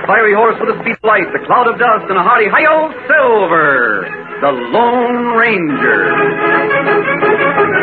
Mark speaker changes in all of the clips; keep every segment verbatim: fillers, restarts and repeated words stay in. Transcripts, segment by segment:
Speaker 1: fiery horse with a speed of light, a cloud of dust, and a hearty hi-yo, Silver, the Lone Ranger.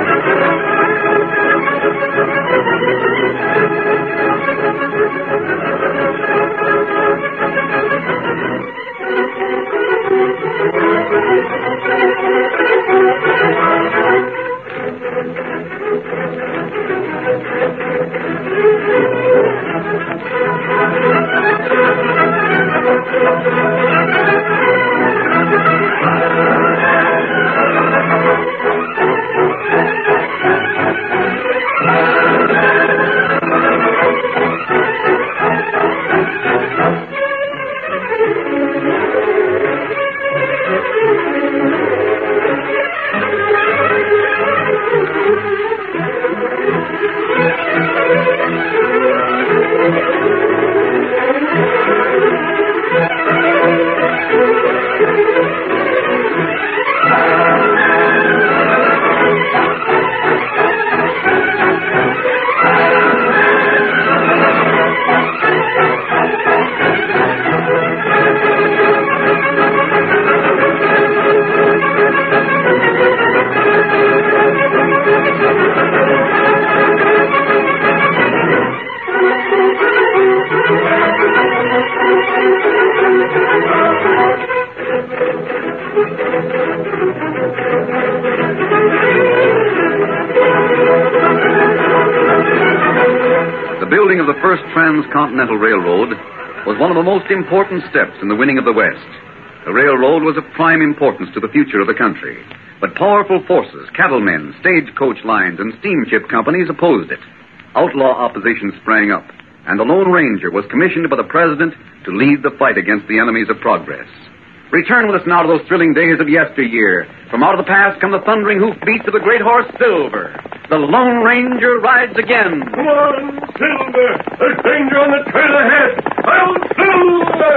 Speaker 1: The building of the first transcontinental railroad was one of the most important steps in the winning of the West. The railroad was of prime importance to the future of the country. But powerful forces, cattlemen, stagecoach lines, and steamship companies opposed it. Outlaw opposition sprang up, and the Lone Ranger was commissioned by the President to lead the fight against the enemies of progress. Return with us now to those thrilling days of yesteryear. From out of the past come the thundering hoofbeats of the great horse Silver. The Lone Ranger rides again.
Speaker 2: Come on, Silver! There's danger on the trail ahead! I'll Silver!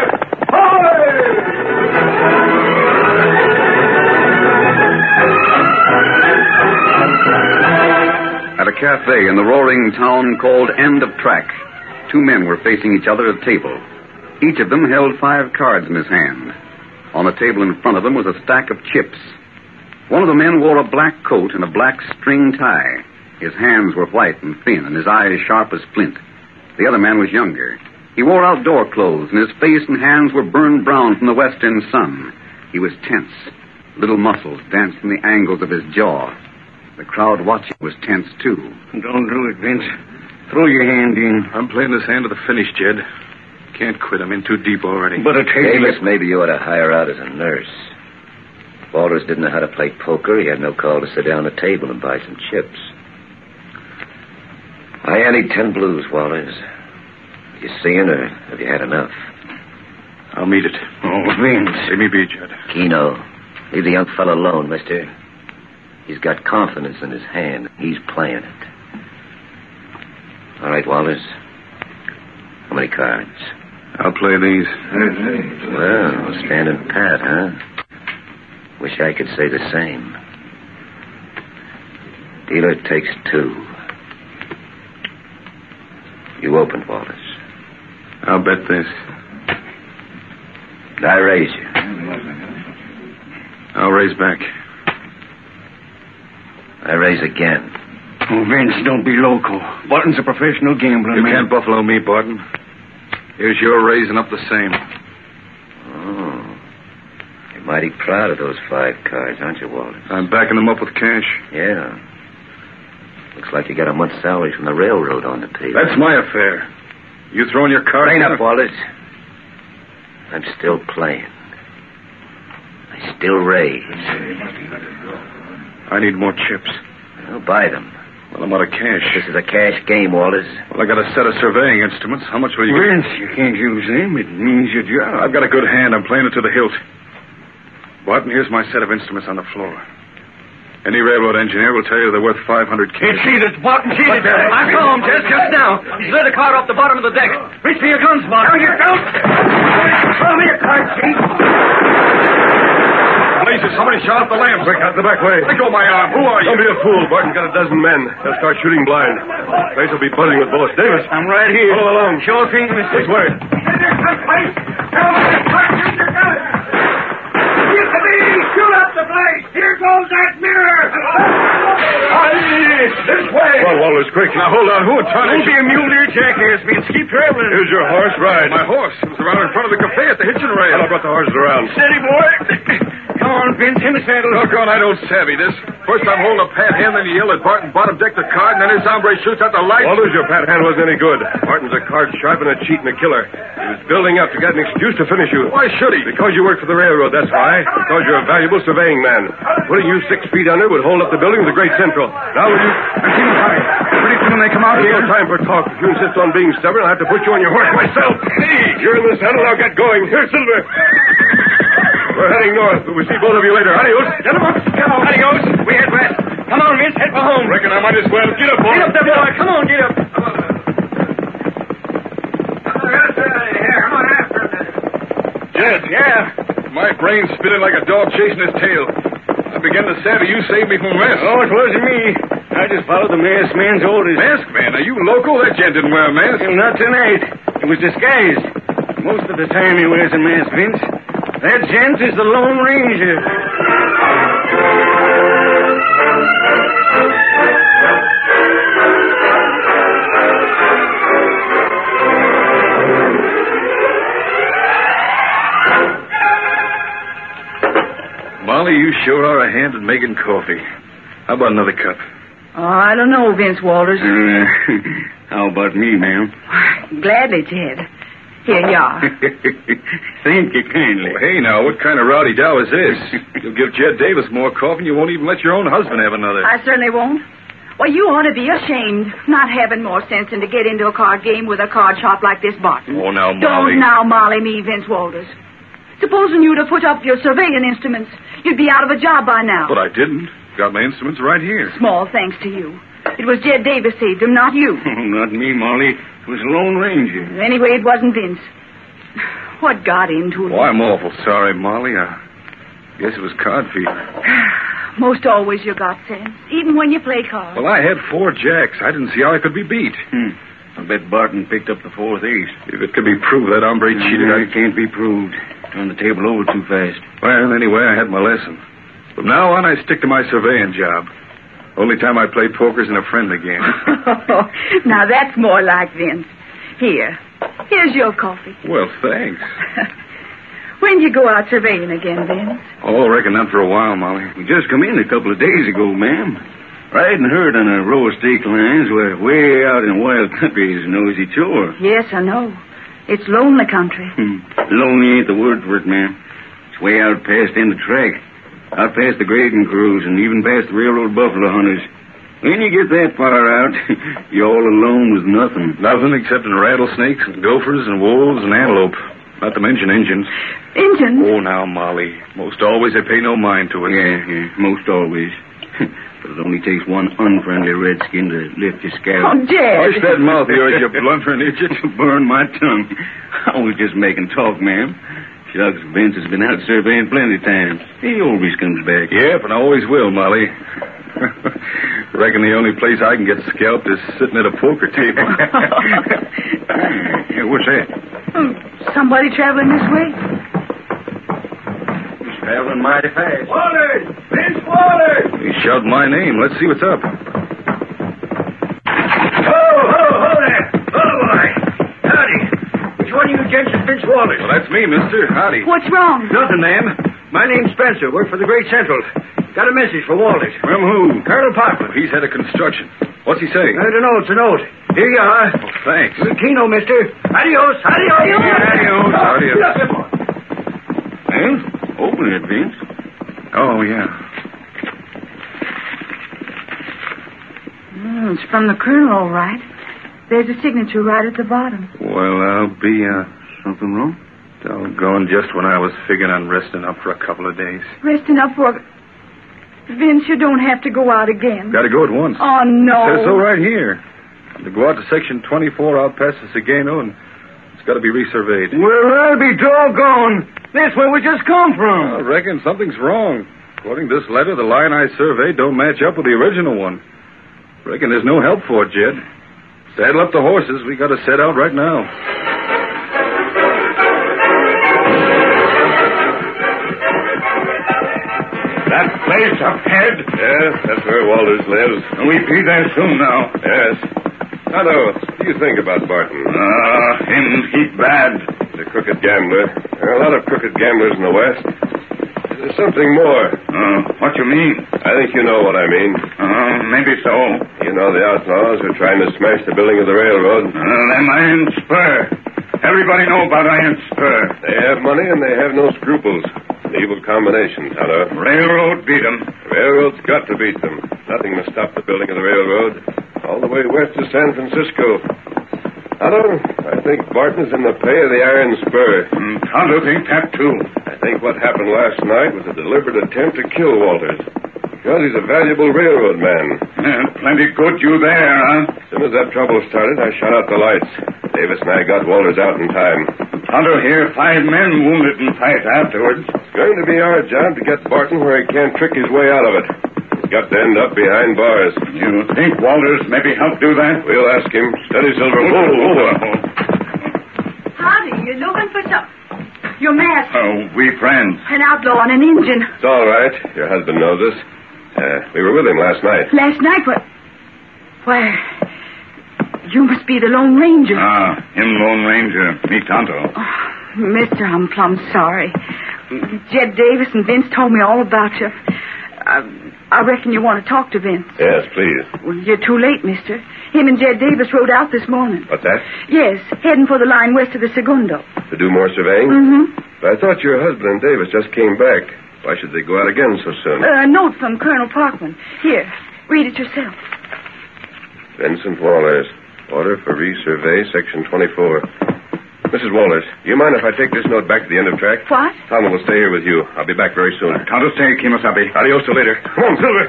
Speaker 1: Hi! At a cafe in the roaring town called End of Track, two men were facing each other at a table. Each of them held five cards in his hand. On the table in front of them was a stack of chips. One of the men wore a black coat and a black string tie. His hands were white and thin, and his eyes sharp as flint. The other man was younger. He wore outdoor clothes, and his face and hands were burned brown from the western sun. He was tense. Little muscles danced in the angles of his jaw. The crowd watching was tense, too.
Speaker 3: Don't do it, Vince. Throw your hand in.
Speaker 4: I'm playing this hand to the finish, Jed. Can't quit. I'm in too deep already.
Speaker 3: But a table...
Speaker 5: Davis, maybe you ought to hire out as a nurse. Walters didn't know how to play poker. He had no call to sit down at the table and buy some chips. I added ten blues, Walters. You seeing, or have you had enough?
Speaker 4: I'll meet it.
Speaker 3: Oh, Vince.
Speaker 4: Leave me be, Jed.
Speaker 5: Keno, leave the young fellow alone, mister. He's got confidence in his hand. He's playing it. All right, Walters. How many cards?
Speaker 4: I'll play these.
Speaker 5: Well, standing pat, huh? Wish I could say the same. Dealer takes two. You opened, Walters.
Speaker 4: I'll bet this.
Speaker 5: I raise you.
Speaker 4: I'll raise back.
Speaker 5: I raise again.
Speaker 3: Oh, Vince, don't be loco. Barton's a professional gambler,
Speaker 4: You
Speaker 3: man.
Speaker 4: can't buffalo me, Barton. Here's your raising up the same.
Speaker 5: Oh. You're mighty proud of those five cards, aren't you, Walters?
Speaker 4: I'm backing them up with cash.
Speaker 5: Yeah. Looks like you got a month's salary from the railroad on the table.
Speaker 4: That's my affair. You throwing your cards...
Speaker 5: Rain
Speaker 4: in
Speaker 5: up,
Speaker 4: or-
Speaker 5: Walters. I'm still playing. I still raise.
Speaker 4: I need more chips.
Speaker 5: I'll buy them.
Speaker 4: Well, I'm out of cash.
Speaker 5: This is a cash game, Walters.
Speaker 4: Well, I got a set of surveying instruments. How much will you
Speaker 3: Vince, you can't use them. It means your job.
Speaker 4: I've got a good hand. I'm playing it to the hilt. Barton, here's my set of instruments on the floor. Any railroad engineer will tell you they're worth five hundred K.
Speaker 3: It's Edith. Barton, Edith.
Speaker 1: I saw him just, just now. He slid a card off the bottom of the deck. Reach for your guns, Barton.
Speaker 3: Down your belt. Throw me a card, Chief.
Speaker 4: Blazes, somebody shot up the lamps.
Speaker 2: Quick, out the back way.
Speaker 4: Let go of my arm. Who are you?
Speaker 2: Don't be a fool. Barton's got a dozen men. They'll start shooting blind. The place will be buzzing with bullets. Davis.
Speaker 3: I'm right here.
Speaker 2: Follow along.
Speaker 3: Sure thing, mister.
Speaker 2: This way. there someplace. Come on, shoot your gun. Get to me. Shoot up the place. Here goes that mirror. This way.
Speaker 4: Well, Walters, quick. Now, hold on. Who in tarnation?
Speaker 3: Don't be a mule deer jackass, Vince. Keep traveling.
Speaker 4: Here's your horse. Ride. My horse. It was around in front of the cafe at the hitching rail. Well, I brought the horses around.
Speaker 3: Steady, boy. Come on, Vince. In the saddle.
Speaker 4: Doggone, I don't savvy this. First I'm holding a pat hand, then you yell at Barton bottom deck the card, and then this hombre shoots out the light.
Speaker 2: Walters, your pat hand wasn't any good. Barton's a card sharp and a cheat and a killer. He was building up to get an excuse to finish you.
Speaker 4: Why should he?
Speaker 2: Because you work for the railroad, that's why. Because you're a valuable surveying man. Putting you six feet under would hold up the building of the Great Central. Now will you...
Speaker 3: I see them coming. Pretty soon they come out
Speaker 2: There's
Speaker 3: here.
Speaker 2: no time for talk. If you insist on being stubborn, I'll have to put you on your horse myself. Hey, you're in the saddle. I'll get going. Here, Silver. We're heading north, but we'll see both of you later. Adios.
Speaker 3: Get them up. Come on. Adios. We head west. Come on, Vince. Head for home.
Speaker 2: Reckon I might as well. Get up, boy.
Speaker 3: Get up there, boy. Come on, get up.
Speaker 4: Jed.
Speaker 3: Yeah.
Speaker 4: My brain's spinning like a dog chasing his tail. I began to savvy you saved me from arrest.
Speaker 3: Oh, it wasn't me. I just followed the masked man's orders.
Speaker 4: Masked man? Are you local? That gent didn't wear a mask.
Speaker 3: Well, not tonight. It was disguised. Most of the time he wears a mask, Vince. That gent is the Lone Ranger.
Speaker 4: Molly, you sure are a hand at making coffee. How about another cup?
Speaker 6: Oh, I don't know, Vince Walters.
Speaker 3: Uh, how about me, ma'am?
Speaker 6: Gladly, Jed. Here you are.
Speaker 3: Thank you kindly.
Speaker 4: Oh, hey, now, what kind of rowdy dow is this? You'll give Jed Davis more coffee, and you won't even let your own husband have another.
Speaker 6: I certainly won't. Well, you ought to be ashamed not having more sense than to get into a card game with a card sharp like this Barton.
Speaker 4: Oh, now, Molly.
Speaker 6: Don't now Molly me, Vince Walters. Supposing you'd have put up your surveying instruments, you'd be out of a job by now.
Speaker 4: But I didn't. Got my instruments right here.
Speaker 6: Small thanks to you. It was Jed Davis saved him, not you.
Speaker 3: Not me, Molly. It was Lone Ranger.
Speaker 6: Anyway, it wasn't Vince. What got into him?
Speaker 4: Oh, I'm awful sorry, Molly. I guess it was card fever.
Speaker 6: Most always you got sense, even when you play cards.
Speaker 4: Well, I had four jacks. I didn't see how I could be beat.
Speaker 3: Hmm. I bet Barton picked up the fourth ace.
Speaker 4: If it could be proved that hombre cheated,
Speaker 3: No,
Speaker 4: I...
Speaker 3: it can't be proved. Turned the table over too fast.
Speaker 4: Well, anyway, I had my lesson. From now on, I stick to my surveying job. Only time I play poker's in a friendly game.
Speaker 6: Now, that's more like Vince. Here. Here's your coffee.
Speaker 4: Well, thanks.
Speaker 6: When do you go out surveying again, Vince?
Speaker 4: Oh, I reckon not for a while, Molly.
Speaker 3: We just come in a couple of days ago, ma'am. Riding herd on a row of stake lines where way out in wild country is a nosy chore.
Speaker 6: Yes, I know. It's lonely country.
Speaker 3: Hmm. Lonely ain't the word for it, ma'am. It's way out past end of track. Out past the grading crews and even past the railroad buffalo hunters. When you get that far out, you're all alone with nothing.
Speaker 4: Nothing except rattlesnakes and gophers and wolves and antelope. Not to mention Injuns.
Speaker 6: Injuns?
Speaker 4: Oh, now, Molly. Most always they pay no mind to us.
Speaker 3: Yeah, yeah, most always. But it only takes one unfriendly redskin to lift your scalp.
Speaker 6: Oh, Jed.
Speaker 4: Hush that mouth of yours, you blundering idiot.
Speaker 3: Burn my tongue. I was just making talk, ma'am. Shucks, Vince has been out surveying plenty of times. He always comes back.
Speaker 4: Yep, and I always will, Molly. Reckon the only place I can get scalped is sitting at a poker table.
Speaker 3: Hey, what's that?
Speaker 6: Oh, somebody traveling this way?
Speaker 3: He's traveling mighty fast.
Speaker 2: Walters! Vince Walters!
Speaker 4: He shouted my name. Let's see what's up.
Speaker 2: Ho, ho, ho there! Oh, boy! Howdy. Which one of you gents is Vince Walters?
Speaker 4: Well, that's me, mister. Howdy.
Speaker 6: What's wrong?
Speaker 2: Nothing, ma'am. My name's Spencer. Work for the Great Central. Got a message for Walters.
Speaker 4: From who?
Speaker 2: Colonel Parkman.
Speaker 4: He's head of construction. What's he saying?
Speaker 2: I don't know. It's a note. Here you are.
Speaker 4: Oh, thanks.
Speaker 2: Keno, mister. Adios. Adios.
Speaker 4: Adios. Adios.
Speaker 3: Well, open it, Vince.
Speaker 4: Oh, yeah.
Speaker 6: Mm, it's from the colonel, all right. There's a signature right at the bottom.
Speaker 4: Well, I'll be, uh...
Speaker 3: Something wrong?
Speaker 4: doggone just when I was figuring on resting up for a couple of days.
Speaker 6: Resting up for... Vince, you don't have to go out again.
Speaker 4: Got to go at once.
Speaker 6: Oh, no.
Speaker 4: Says so right here. To go out to section twenty-four out past the Sagano, and it's got to be resurveyed.
Speaker 3: Well, I'll be doggone. That's where we just come from.
Speaker 4: I reckon something's wrong. According to this letter, the line I surveyed don't match up with the original one. Reckon there's no help for it, Jed. Saddle up the horses. We got to set out right now.
Speaker 3: That place up ahead?
Speaker 2: Yes, that's where Walters lives.
Speaker 3: We be there soon now.
Speaker 2: Yes. Tonto, what do you think about Barton?
Speaker 3: Ah, uh, him, he bad.
Speaker 2: He's a crooked gambler. There are a lot of crooked gamblers in the West. There's something more.
Speaker 3: Uh, what you mean?
Speaker 2: I think you know what I mean.
Speaker 3: Uh, maybe so.
Speaker 2: You know the outlaws are trying to smash the building of the railroad.
Speaker 3: Uh, them Iron Spur. Everybody know about Iron Spur.
Speaker 2: They have money and they have no scruples. An evil combination, Tonto.
Speaker 3: Railroad beat 'em.
Speaker 2: Railroad's got to beat them. Nothing must stop the building of the railroad. All the way west to San Francisco. Tonto, I think Barton's in the pay of the Iron Spur.
Speaker 3: Mm, Tonto think that, too.
Speaker 2: I think what happened last night was a deliberate attempt to kill Walters. Because he's a valuable railroad man.
Speaker 3: Yeah, plenty good you there, huh?
Speaker 2: As soon as that trouble started, I shut out the lights. Davis and I got Walters out in time.
Speaker 3: Tonto here, five men wounded in fight afterwards.
Speaker 2: It's going to be our job to get Barton where he can't trick his way out of it. He's got to end up behind bars.
Speaker 3: You think Walters maybe help do that?
Speaker 2: We'll ask him. Steady, Silver.
Speaker 3: Whoa, whoa, whoa.
Speaker 6: Howdy, you looking for some... Your master.
Speaker 3: Oh, we friends.
Speaker 6: An outlaw and an Indian.
Speaker 2: It's all right. Your husband knows us. Uh, we were with him last night.
Speaker 6: Last night, what? Why, you must be the Lone Ranger.
Speaker 3: Ah, him Lone Ranger. Me Tonto.
Speaker 6: Oh, mister, I'm plumb sorry. Jed Davis and Vince told me all about you. I, I reckon you want to talk to Vince.
Speaker 2: Yes, please.
Speaker 6: Well, you're too late, mister. Him and Jed Davis rode out this morning.
Speaker 2: What's that?
Speaker 6: Yes, heading for the line west of the Segundo.
Speaker 2: To do more surveying?
Speaker 6: Mm-hmm.
Speaker 2: But I thought your husband and Davis just came back. Why should they go out again so soon?
Speaker 6: Uh, a note from Colonel Parkman. Here, read it yourself.
Speaker 2: Vincent Walters. Order for resurvey, section twenty-four. Missus Walters, do you mind if I take this note back to the end of track?
Speaker 6: What?
Speaker 2: Tom will stay here with you. I'll be back very soon.
Speaker 3: Tonto stay, Kimosabe.
Speaker 2: Adios till later. Come on, Silver.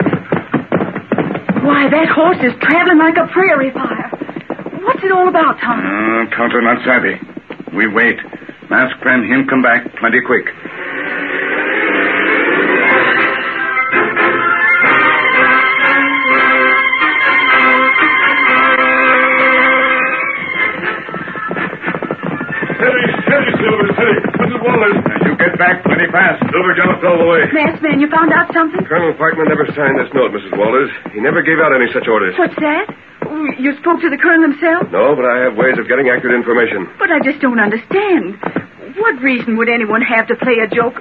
Speaker 6: Why, that horse is traveling like a prairie fire. What's it all about, Tom?
Speaker 3: Uh, Tonto not savvy. We wait. Mask friend him come back plenty quick. You get back plenty fast. Silver gallops all the way.
Speaker 6: Masked man, you found out something?
Speaker 2: Colonel Parkman never signed this note, Missus Walters. He never gave out any such orders.
Speaker 6: What's that? Oh, you spoke to the colonel himself?
Speaker 2: No, but I have ways of getting accurate information.
Speaker 6: But I just don't understand. What reason would anyone have to play a joke?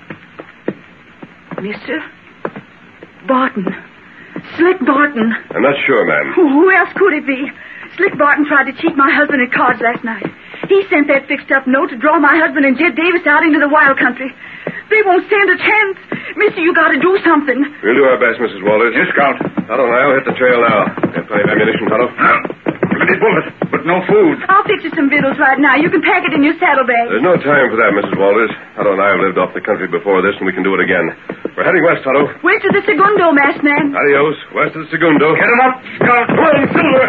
Speaker 6: Mister Barton. Slick Barton.
Speaker 2: I'm not sure, ma'am.
Speaker 6: Who else could it be? Slick Barton tried to cheat my husband at cards last night. He sent that fixed-up note to draw my husband and Jed Davis out into the wild country. They won't stand a chance. Mister, you got to do something.
Speaker 2: We'll do our best, Missus Walters.
Speaker 3: Yes, Scout.
Speaker 2: Tonto and I'll hit the trail now. Have plenty of ammunition, Tonto?
Speaker 3: Uh, plenty bullets, but no food.
Speaker 6: I'll fix you some victuals right now. You can pack it in your saddlebag.
Speaker 2: There's no time for that, Missus Walters. Tonto and I have lived off the country before this, and we can do it again. We're heading west, Tonto.
Speaker 6: West of the Segundo, masked man.
Speaker 2: Adios. West of the Segundo.
Speaker 3: Get him up, Scout.
Speaker 2: Come on, Silver.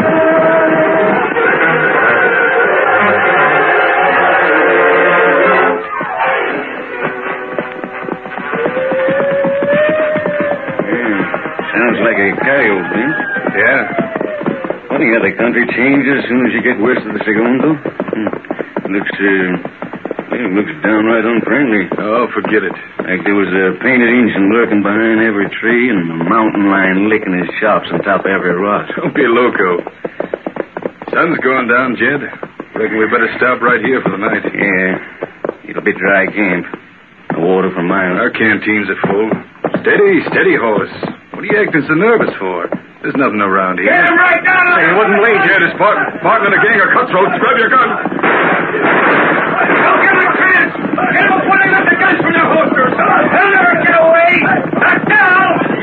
Speaker 3: Sounds like a coyote, Vince.
Speaker 2: Yeah.
Speaker 3: Funny how the country changes as soon as you get west of the Segundo. Hmm. Looks, uh, well, it looks downright unfriendly.
Speaker 4: Oh, forget it.
Speaker 3: Like there was a painted Injun lurking behind every tree and a mountain lion licking his chops on top of every rock.
Speaker 4: Don't be loco. Sun's going down, Jed. Reckon we better stop right here for the night.
Speaker 3: Yeah. It'll be dry camp. No water for miles.
Speaker 4: Our canteens are full. Steady, steady, horse. What are you acting so nervous for? There's nothing around here.
Speaker 3: Get him right down!
Speaker 4: Say, it wasn't late, Jed. It's Barton. Barton and a gang of cutthroats. Grab your gun.
Speaker 3: Don't give him a chance! Get him when they let the guns from their holsters! They'll never get away! Back down!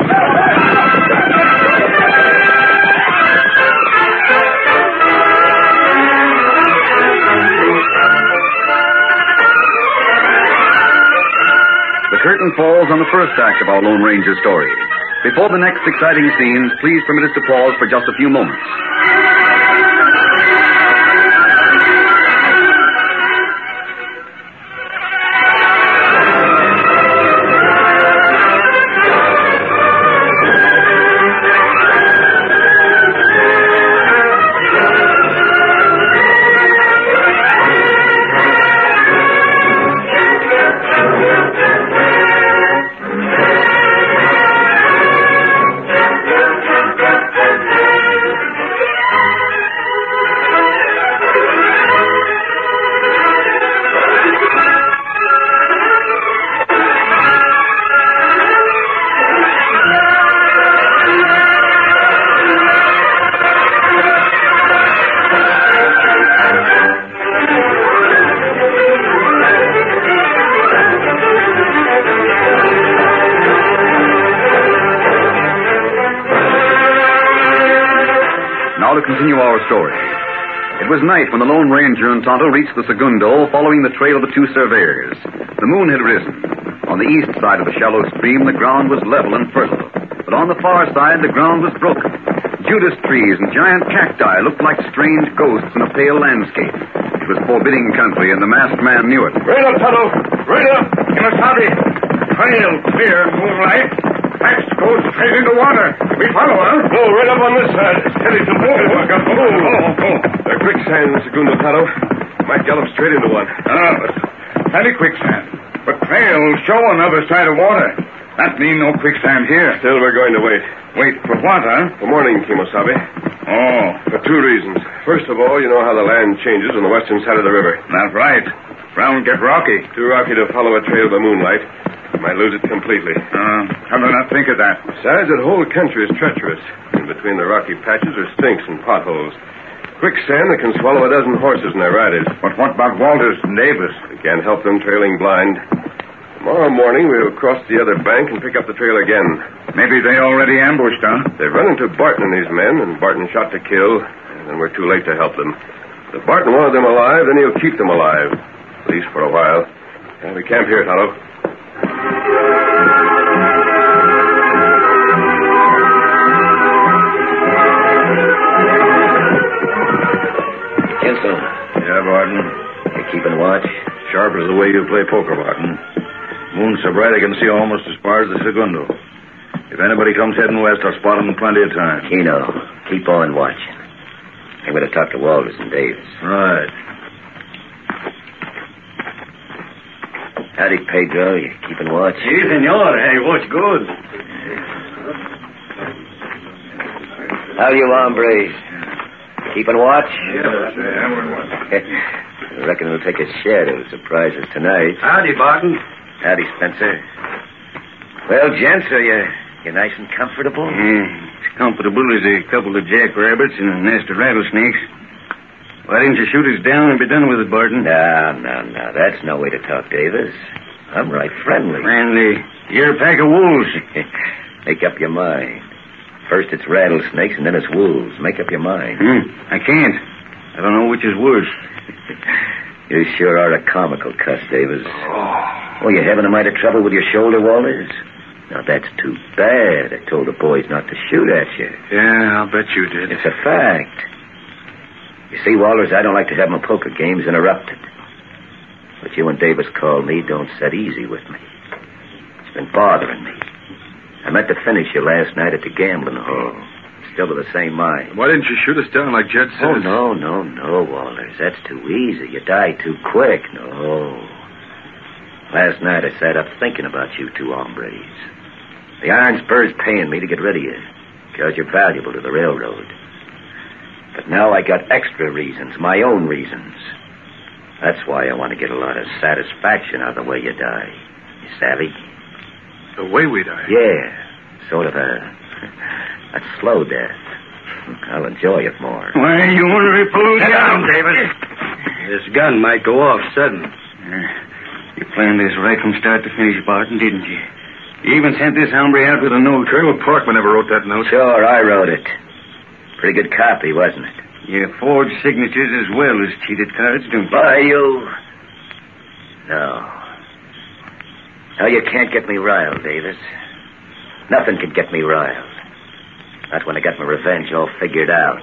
Speaker 1: The curtain falls on the first act of our Lone Ranger story. Before the next exciting scenes, please permit us to pause for just a few moments. continue our story. It was night when the Lone Ranger and Tonto reached the Segundo, following the trail of the two surveyors. The moon had risen. On the east side of the shallow stream, the ground was level and fertile. But on the far side, the ground was broken. Judas trees and giant cacti looked like strange ghosts in a pale landscape. It was forbidding country, and the masked man knew it.
Speaker 2: Right up, Tonto! Right up!
Speaker 3: Kimasabi! Trail clear, moonlight. Patch goes straight into water. We follow, huh?
Speaker 2: No, right up on this side. Steady some more.
Speaker 3: Oh, oh, oh.
Speaker 2: They're quicksand, Segundo, Tonto. Might gallop straight into one.
Speaker 3: Ah, but plenty quicksand. But trail show on the other side of water. That mean no quicksand here.
Speaker 2: Still, we're going to wait.
Speaker 3: Wait for what, huh?
Speaker 2: For morning, Kimosabe.
Speaker 3: Oh.
Speaker 2: For two reasons. First of all, you know how the land changes on the western side of the river.
Speaker 3: That's right. Ground get rocky.
Speaker 2: Too rocky to follow a trail by moonlight. You might lose it completely.
Speaker 3: Uh, how did I not think of that?
Speaker 2: Besides, that whole country is treacherous. In between the rocky patches are stinks and potholes. Quicksand that can swallow a dozen horses and their riders.
Speaker 3: But what about Walters and Davis?
Speaker 2: We can't help them trailing blind. Tomorrow morning, we'll cross the other bank and pick up the trail again.
Speaker 3: Maybe they already ambushed, huh?
Speaker 2: They've run into Barton and his men, and Barton shot to kill, and then we're too late to help them. If Barton wanted them alive, then he'll keep them alive. At least for a while. Well, we camp here, Tonto.
Speaker 5: Kinsel,
Speaker 3: Yeah, Barton.
Speaker 5: you keeping watch?
Speaker 3: Sharp as the way you play poker, Barton. Moon's so bright I can see almost as far as the Segundo. If anybody comes heading west, I'll spot them in plenty of time.
Speaker 5: Keno, keep on watching. I'm going to talk to Walters and Davis.
Speaker 3: Right.
Speaker 5: Howdy, Pedro. You keeping watch?
Speaker 3: Si, senor. Hey, watch good.
Speaker 5: How you hombres? Keeping watch?
Speaker 3: Yes,
Speaker 5: I reckon it'll take a share to surprise us tonight.
Speaker 3: Howdy, Barton.
Speaker 5: Howdy, Spencer. Well, gents, are you, you nice and comfortable?
Speaker 3: Yeah, it's comfortable as a couple of jackrabbits and a nest of rattlesnakes. Why didn't you shoot us down and be done with it, Barton?
Speaker 5: No, no, no. That's no way to talk, Davis. I'm right friendly.
Speaker 3: Friendly. You're a pack of wolves.
Speaker 5: Make up your mind. First it's rattlesnakes, and then it's wolves. Make up your mind.
Speaker 3: Hmm, I can't. I don't know which is worse.
Speaker 5: You sure are a comical cuss, Davis.
Speaker 3: Oh.
Speaker 5: Oh, you having a mite of trouble with your shoulder, Walters? Now, that's too bad. I told the boys not to shoot at you.
Speaker 4: Yeah, I'll bet you did.
Speaker 5: It's a fact. You see, Walters, I don't like to have my poker games interrupted. But you and Davis called me don't set easy with me. It's been bothering me. I meant to finish you last night at the gambling hall. Still of the same mind.
Speaker 4: Why didn't you shoot us down like Jed said?
Speaker 5: Oh, no, no, no, Walters. That's too easy. You die too quick. No. Last night I sat up thinking about you two hombres. The Iron Spur's paying me to get rid of you because you're valuable to the railroad. But now I got extra reasons, my own reasons. That's why I want to get a lot of satisfaction out of the way you die. You savvy?
Speaker 4: The way we die?
Speaker 5: Yeah. Sort of a, a slow death. I'll enjoy it more.
Speaker 3: Why, you want to pull
Speaker 5: Sit down, David.
Speaker 3: This gun might go off sudden. Uh, you planned this right from start to finish, Barton, didn't you? You even sent this hombre out with a note.
Speaker 4: Colonel Porkman never wrote that note.
Speaker 5: Sure, I wrote it. Pretty good copy, wasn't it?
Speaker 3: You forged signatures as well as cheated cards, don't you?
Speaker 5: Why, you... No. No, you can't get me riled, Davis. Nothing can get me riled. Not when I got my revenge all figured out.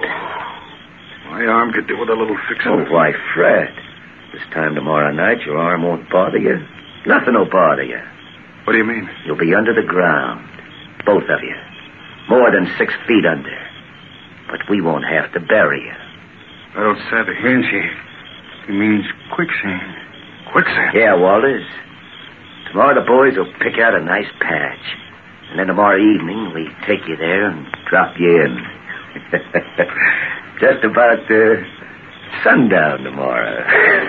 Speaker 4: My arm could do with a little fixing.
Speaker 5: Oh, why, Fred? This time tomorrow night, your arm won't bother you. Nothing will bother you.
Speaker 4: What do you mean?
Speaker 5: You'll be under the ground. Both of you. More than six feet under. But we won't have to bury you.
Speaker 4: I don't savvy.
Speaker 3: Fancy. It means quicksand.
Speaker 4: Quicksand?
Speaker 5: Yeah, Walters. Tomorrow the boys will pick out a nice patch. And then tomorrow evening we take you there and drop you in. Just about uh, sundown tomorrow.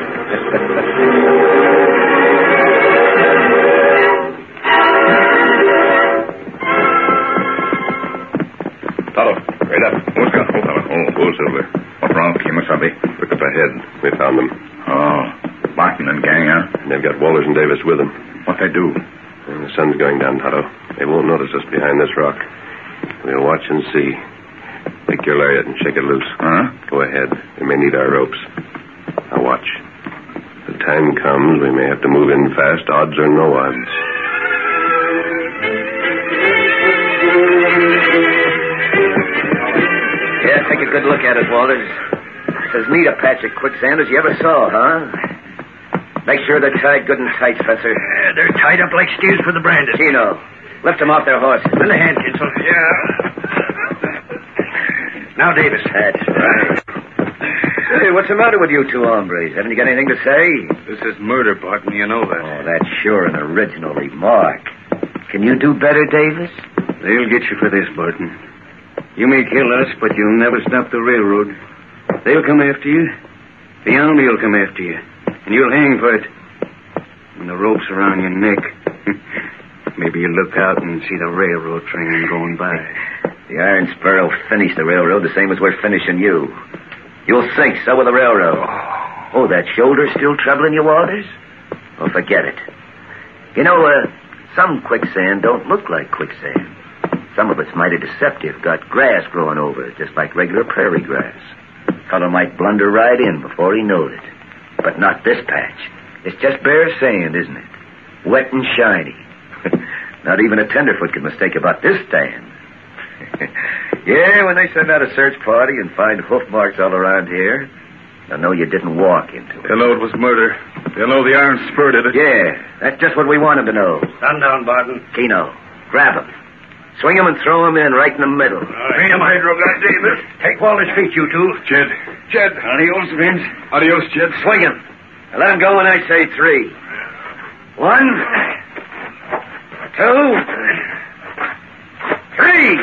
Speaker 2: Tonto, right up.
Speaker 3: Who's got hold of it? Oh, go, Silver. What wrong, Kimasabi?
Speaker 2: Look up ahead. We found them.
Speaker 3: Oh, Barton and gang, huh?
Speaker 2: And they've got Walters and Davis with them.
Speaker 3: What they do?
Speaker 2: And the sun's going down, Tonto. They won't notice us behind this rock. We'll watch and see. Take your lariat and shake it loose.
Speaker 4: Huh?
Speaker 2: Go ahead. We may need our ropes. Now watch. The time comes, we may have to move in fast, odds or no odds.
Speaker 5: Yeah, take a good look at it, Walters. It's as neat a patch of quicksand as you ever saw, huh? Make sure they're tied good and tight, Spencer.
Speaker 7: Yeah, they're tied up like steers for the branded.
Speaker 5: Keno, lift them off their horses.
Speaker 7: Lend a hand, Kinsel. Yeah. Now, Davis.
Speaker 5: That's right. Hey, what's the matter with you two hombres? Haven't you got anything to say?
Speaker 3: This is murder, Barton. You know that.
Speaker 5: Oh, that's sure an original remark. Can you do better, Davis?
Speaker 3: They'll get you for this, Barton. You may kill us, but you'll never stop the railroad. They'll come after you. The army will come after you. And you'll hang for it. When the rope's around your neck, maybe you'll look out and see the railroad train going by.
Speaker 5: The Iron Spur will finish the railroad the same as we're finishing you. You'll sink, so will the railroad. Oh, that shoulder still troubling you, Walters? Well, forget it. You know, uh, some quicksand don't look like quicksand. Some of it's mighty deceptive. Got grass growing over it, just like regular prairie grass. Fellow might blunder right in before he knows it. But not this patch. It's just bare sand, isn't it? Wet and shiny. Not even a tenderfoot could mistake about this stand. Yeah, when they send out a search party and find hoof marks all around here, they'll know you didn't walk into it.
Speaker 4: They'll know it was murder. They'll know the Iron Spur did it.
Speaker 5: Yeah, that's just what we want them to know.
Speaker 7: Stand down, Barton.
Speaker 5: Keno, grab him. Swing him and throw him in right in the middle.
Speaker 7: Bring him, Hydro Gun, Davis. Take Walter's feet, you two.
Speaker 4: Jed. Jed.
Speaker 3: Adios, Vince.
Speaker 4: Adios, Jed.
Speaker 5: Swing him. Now let him go when I say three. One. Two. Three.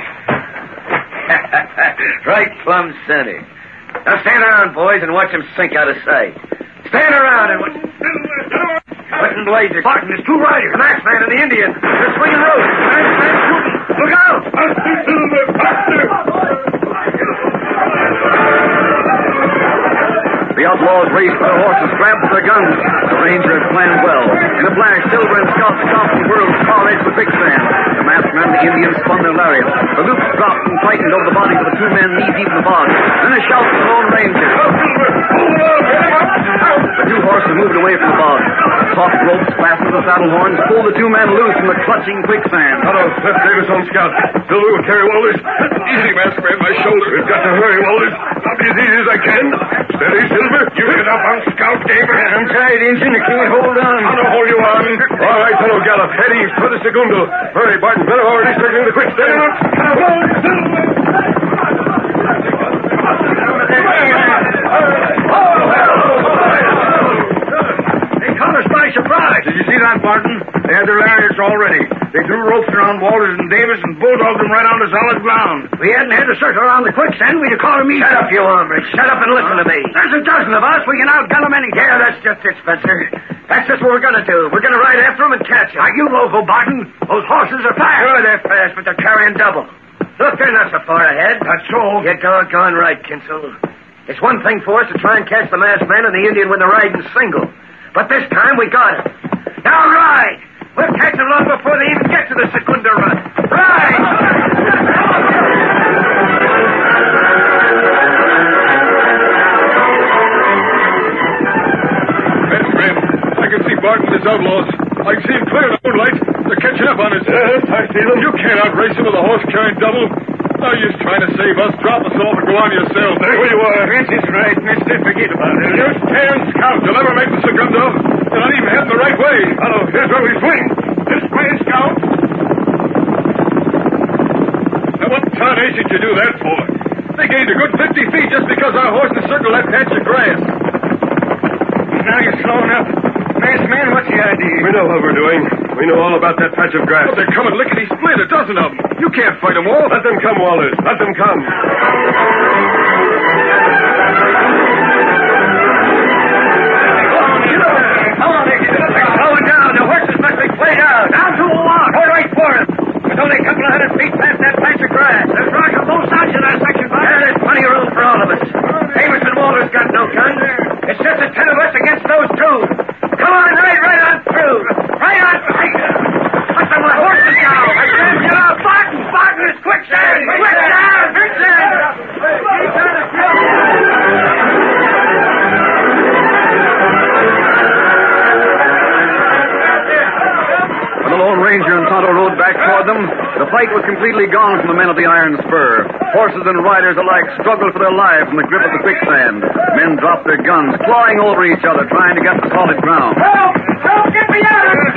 Speaker 5: Right plumb center. Now stand around, boys, and watch him sink out of sight. Stand around and watch... What in blazes?
Speaker 7: Barton, there's two riders.
Speaker 5: The masked man and the Indian. They're swinging ropes. The masked man's shooting. Look out!
Speaker 1: The outlaws raced their horses, grabbed their guns. The ranger had planned well. In a flash, Silver and Scout stopped and whirled the far edge of the quicksand. The masked man and the Indian spun their lariats. The loops dropped and tightened over the bodies of the two men knee-deep in the bog. Then a shout from the Lone Ranger. The two horses moved away from the bog. Soft ropes fastened to the saddle horns pulled the two men loose from the clutching quicksand.
Speaker 2: Hello, Cliff Davis on Scout. Silver will carry Walters.
Speaker 4: Easy, masked man, my shoulder.
Speaker 2: We've got to hurry, Walters. I'll be as easy as I can. Steady, Silver.
Speaker 7: You get up on Scout, Davis.
Speaker 3: I'm tired, Injun. I can't hold on.
Speaker 2: I'll not hold you on. All right, fellow Gallop. Head east for the Segundo. Hurry, Barton. Men are already circling the quicksand.
Speaker 7: They caught us by surprise.
Speaker 3: Did you see that, Barton? They had their lariats already. They threw ropes around Walters and Davis and bulldogged them right onto solid ground.
Speaker 7: We hadn't had to circle around the quicksand. We'd have caught them easy.
Speaker 5: Shut up, you hombres. Shut up and listen to me.
Speaker 7: There's a dozen of us. We can outgun them any day.
Speaker 5: Yeah, that's just it, Spencer. That's just what we're going to do. We're going to ride after them and catch them.
Speaker 7: Now, you loco, Barton. Those horses are fast.
Speaker 5: Sure, they're fast, but they're carrying double. Look, they're not so far ahead.
Speaker 7: That's so.
Speaker 5: You're doggone right, Kinsel. It's one thing for us to try and catch the masked man and the Indian when they're riding single. But this time we got it. Now ride! We'll catch them long before they even get to the Segunda run. Ride!
Speaker 4: Masked man, I can see Barton and his outlaws. I can see him clear in the moonlight. They're catching up on us.
Speaker 2: Yes, I see them.
Speaker 4: You can't outrace them with a horse carrying double. No use trying to save us. Drop us off and go on yourself.
Speaker 2: Stay where you are.
Speaker 3: Vince is right, mister. Forget about it.
Speaker 4: You stand, Scout. You'll never make the Segundo. You're not even heading the right way.
Speaker 2: Hello, here's where we swing.
Speaker 4: This way, Scout. Now, what tarnation did you do that for? They gained a good fifty feet just because our horses circled that patch of grass.
Speaker 3: Now you're slowing up. Masked man, what's the idea?
Speaker 2: We know what we're doing. We know all about that patch of grass.
Speaker 4: But they're coming lickety-split, a dozen of them. You can't fight them all.
Speaker 2: Let them come, Walters. Let them come.
Speaker 5: They're slowing down. The horses must be played out. Down to a walk. Go right for him. It's only a couple of hundred feet past that patch of grass. There's rock on both sides of that section, Bob. Yeah, there's plenty of room for all of us. Davis and Walters got no guns. It's just the ten of us against those two. Come on, ride right on through. Right on through. Put some horses down. Barton, Barton, it's quicksand. Quicksand. Quicksand.
Speaker 1: them, the fight was completely gone from the men of the Iron Spur. Horses and riders alike struggled for their lives in the grip of the quicksand. Men dropped their guns, clawing over each other, trying to get to solid ground.
Speaker 7: Help! Help! Get me out of here!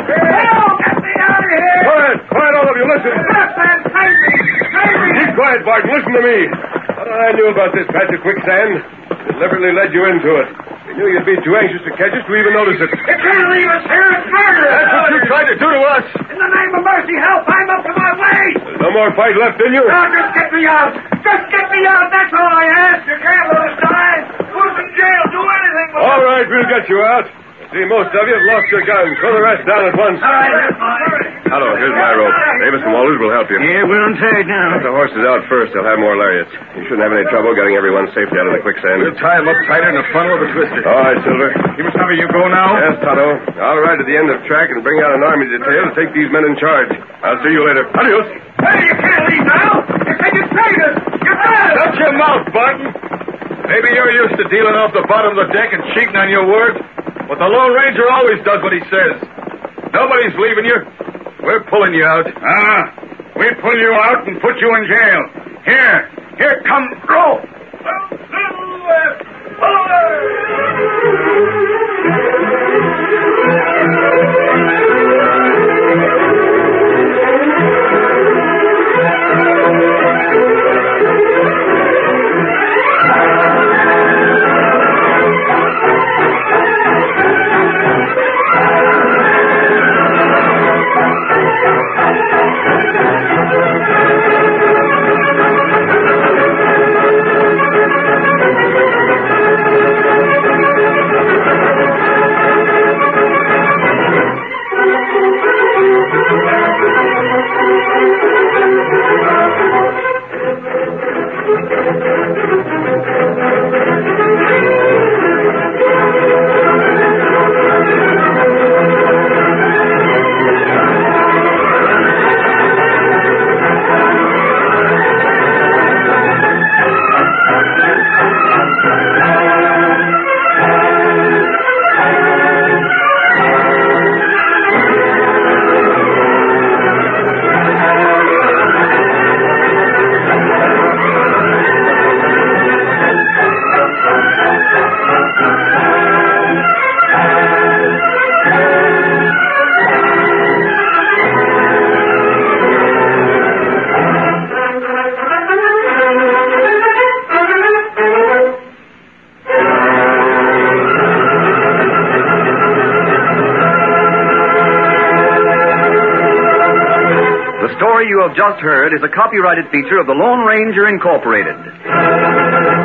Speaker 7: Help! Get me out of here!
Speaker 2: Quiet! Quiet, all of you. Listen.
Speaker 7: Yes, man! Save me! Save me!
Speaker 2: Keep quiet, Barton. Listen to me. What I knew about this patch of quicksand deliberately led you into it. We knew you'd be too anxious to catch us to even notice it.
Speaker 7: You can't leave us here. It's murder!
Speaker 2: That's what you tried to do to us.
Speaker 7: In the name of mercy, help! I'm up to my waist!
Speaker 2: There's no more fight left in you.
Speaker 7: Now, just get me out! Just get me out! That's all I ask! You can't let us die! Put us in jail! Do anything but...
Speaker 2: All right, we'll get you out. See, most of you have lost your guns. Throw the rest down at once.
Speaker 7: All right, hurry.
Speaker 2: Hello, here's my rope. Davis and Walters will help you.
Speaker 3: Yeah, we're untied now.
Speaker 2: Get the horses out first. They'll have more lariats. You shouldn't have any trouble getting everyone safely out of the quicksand.
Speaker 4: We'll tie him up tighter than a funnel of a twister.
Speaker 2: All right, Silver.
Speaker 4: You must have you go now?
Speaker 2: Yes, Tonto. I'll ride to the end of the track and bring out an army detail to take these men in charge. I'll see you later. Adios.
Speaker 7: Hey, you can't leave now! You said you'd save us! You better!
Speaker 4: Shut your mouth, Barton. Maybe you're used to dealing off the bottom of the deck and cheating on your word, but the Lone Ranger always does what he says. Nobody's leaving you. We're pulling you out. Ah, we pull you out and put you in jail. Here, here, come, roll.
Speaker 1: The story you have just heard is a copyrighted feature of the Lone Ranger Incorporated.